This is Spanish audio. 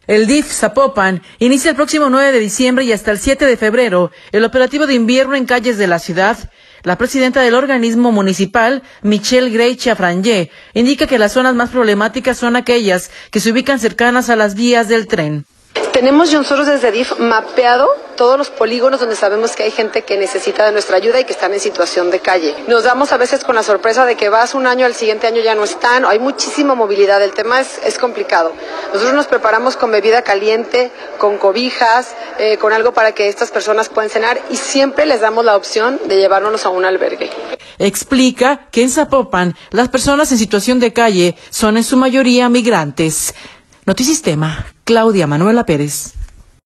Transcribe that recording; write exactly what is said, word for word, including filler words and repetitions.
El D I F Zapopan inicia el próximo nueve de diciembre y hasta el siete de febrero el operativo de invierno en calles de la ciudad. La presidenta del organismo municipal, Michelle Grey Chafranje, indica que las zonas más problemáticas son aquellas que se ubican cercanas a las vías del tren. Tenemos nosotros desde D I F mapeado todos los polígonos donde sabemos que hay gente que necesita de nuestra ayuda y que están en situación de calle. Nos damos a veces con la sorpresa de que vas un año, al siguiente año ya no están, hay muchísima movilidad, el tema es, es complicado. Nosotros nos preparamos con bebida caliente, con cobijas, eh, con algo para que estas personas puedan cenar y siempre les damos la opción de llevárnoslos a un albergue. Explica que en Zapopan las personas en situación de calle son en su mayoría migrantes. Notisistema, Claudia Manuela Pérez.